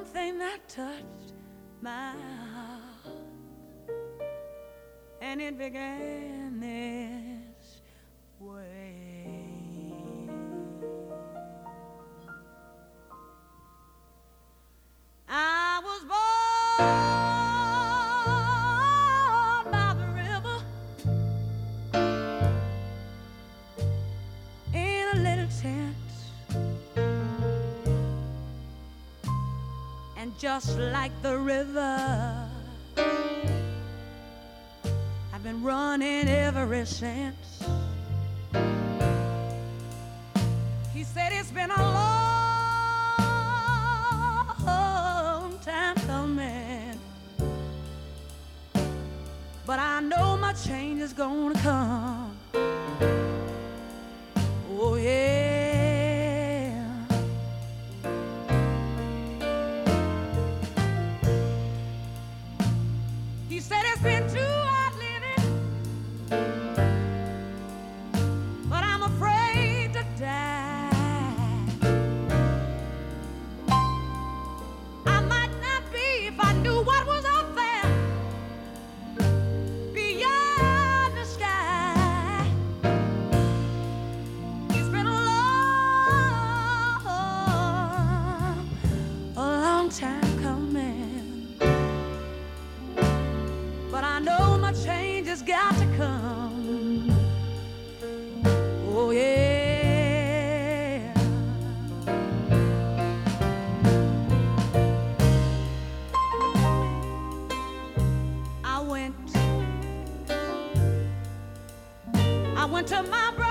something that touched my heart, and it began this way. I was born by the river in a little tent, and just like the river, I've been running ever since. He said it's been a long time coming, but I know my change is gonna come. Oh yeah. He said it's been too hard living, but I'm afraid to die. I might not be if I knew what was up there beyond the sky. It's been a long time coming, but I know my change has got to come. Oh yeah. I went to my